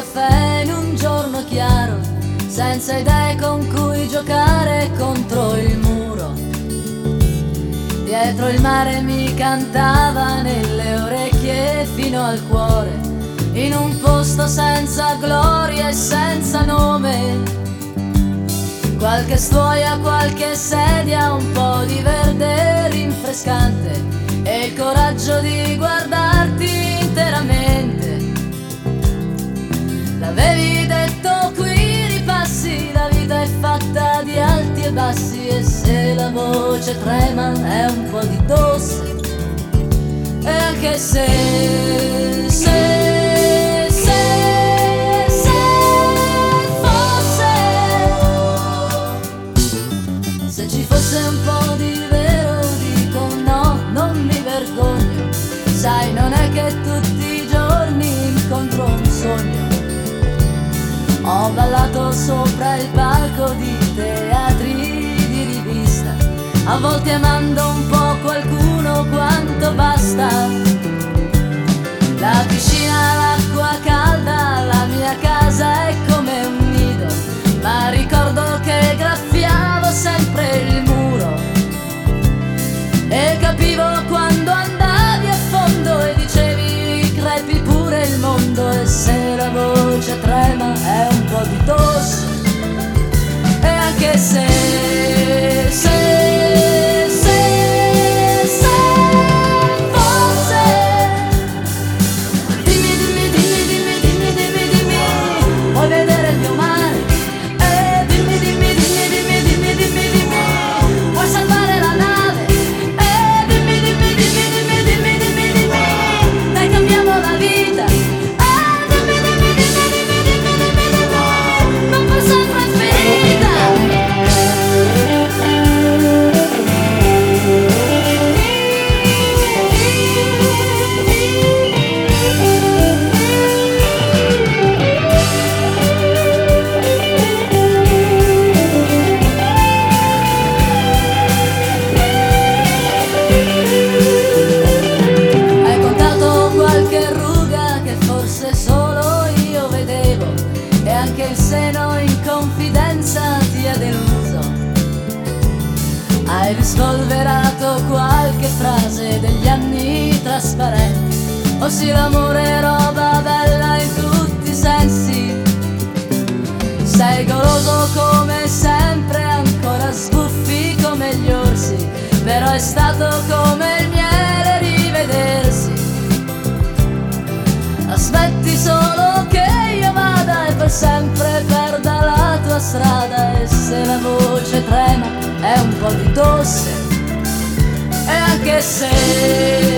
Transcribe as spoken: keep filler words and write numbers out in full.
caffè in un giorno chiaro, senza idee con cui giocare contro il muro. Dietro il mare mi cantava nelle orecchie fino al cuore, in un posto senza gloria e senza nome. Qualche stuoia, qualche sedia, un po' di verde rinfrescante e il coraggio di guardarti interamente. L'avevi detto, qui ripassi, la vita è fatta di alti e bassi, e se la voce trema è un po' di tosse. E anche se, se, se, se fosse, se ci fosse un po' di vero, dico no, non mi vergogno. Sai, non è che tutti i giorni incontro un sogno. Ho ballato sopra il palco di teatri di rivista, a volte amando un po' qualcuno quanto basta. La piscina, l'acqua calda, la mia casa è come un nido, ma ricordo che graffiavo sempre il muro. E capivo quando andavi a fondo e dicevi crepi pure il mondo. E se la voce trema è un po' di tosse. E anche se, se, se, se fosse, dimmi, dimmi, dimmi, dimmi, dimmi, dimmi, dimmi, vuoi vedere il mio mare? Eh, dimmi, dimmi, dimmi, dimmi, dimmi, dimmi, dimmi, vuoi salvare la nave? Eh, dimmi, dimmi, dimmi, dimmi, dimmi, dimmi, dimmi, dai cambiamo la vita. Eh, dimmi, dimmi, dimmi, dimmi, dimmi, dimmi, dimmi, non per sempre è finita. Hai contato qualche ruga che forse solo io vedevo, e anche il seno in confidenza ti ha deluso. Hai rispolverato qualche frase degli anni trasparenti, o sì, l'amore è roba bella in tutti i sensi. Sei goloso come sempre, ancora sbuffi come gli orsi, però è stato come il miele rivedersi. Aspetti solo che io vada e per sempre perda la tua strada. E se la voce trema è un po' di tosse. E anche se